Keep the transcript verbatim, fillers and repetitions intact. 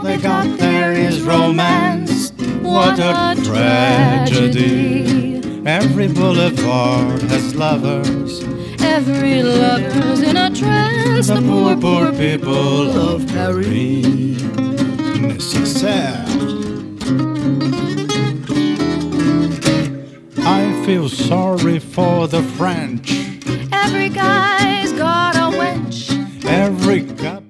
they got there is romance. What a tragedy. Every boulevard has lovers. Every lover's in a trance. The poor, poor people of Paris. Nécessaire. I feel sorry for the French. Every guy's got a wench. Every guy